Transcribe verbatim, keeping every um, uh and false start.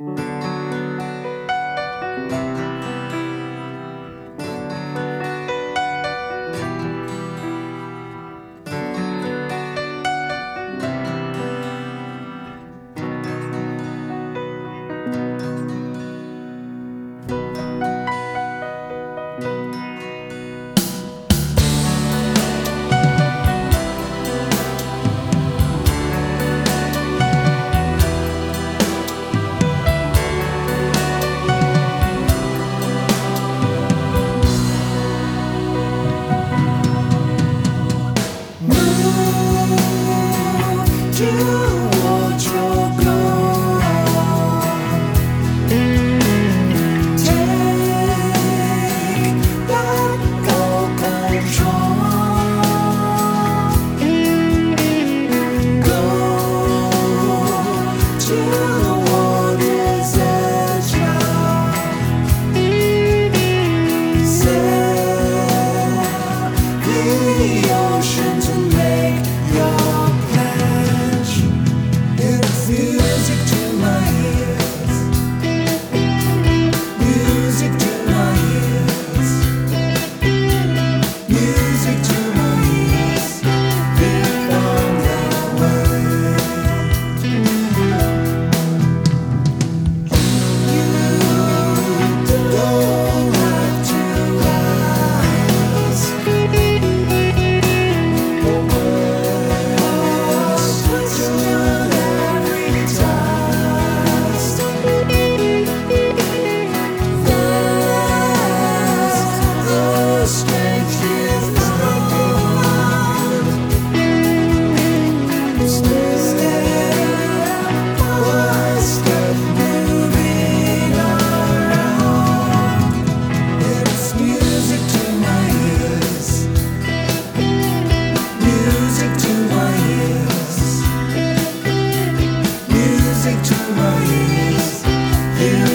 Towards your goal, take back all control. Go to the water's edge now. Sail the ocean to make your music to my ears, music to my ears, music to my ears. Here come the words. You don't have to ask for words to strength you've found. Step by step, moving around. It's music to my ears, music to my ears, music to my ears. You